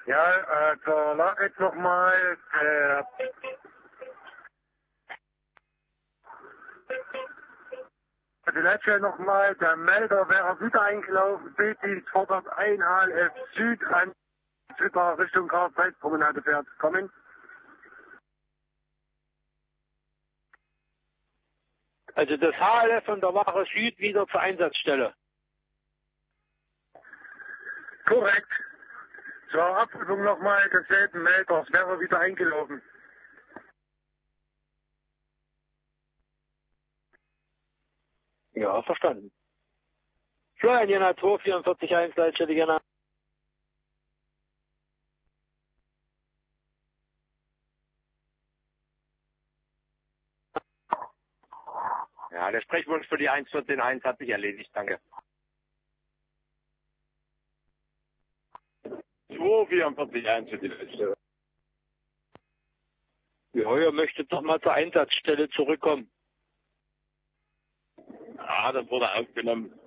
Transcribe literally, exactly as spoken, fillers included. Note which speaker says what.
Speaker 1: Ja, äh, da lag jetzt nochmal, äh, die letzte nochmal, der Melder wäre wieder eingelaufen, Bilddienst fordert ein H L F Süd an, Süder Richtung Karl-Zeiss-Promenade fährt, kommen.
Speaker 2: Also das H L F von der Wache Süd wieder zur Einsatzstelle.
Speaker 1: Korrekt. Zur Abprüfung nochmal desselben Melders wäre wieder eingelaufen.
Speaker 2: Ja, verstanden. Florian Jena zwei vierundvierzig eins, Leitstelle Jena.
Speaker 3: Ja, der Sprechwunsch für die eins vierzehn eins hat sich erledigt, danke. zwei vierundvierzig eins für die Leitstelle.
Speaker 2: Ja, ihr möchtet doch mal zur Einsatzstelle zurückkommen.
Speaker 3: Ja, das wurde aufgenommen.